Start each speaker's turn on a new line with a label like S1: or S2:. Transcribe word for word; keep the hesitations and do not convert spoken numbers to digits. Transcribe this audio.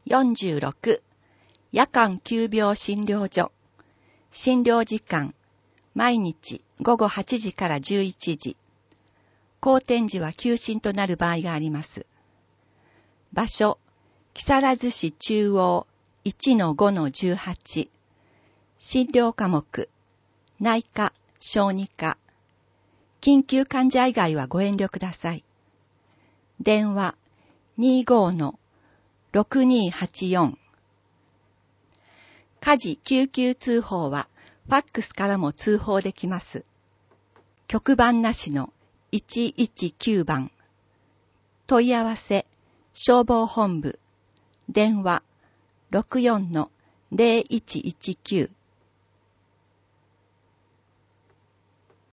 S1: よんじゅうろく、夜間急病診療所。診療時間、毎日午後はちじからじゅういちじ。後天時は休診となる場合があります。場所、木更津市中央 いちのごのじゅうはち。診療科目、内科、小児科。緊急患者以外はご遠慮ください。電話 にじゅうごのろくにーはちよん。火事救急通報はファックスからも通報できます。局番なしのいちいちきゅうばん。問い合わせ消防本部。電話 ろくよんのぜろいちいちきゅう。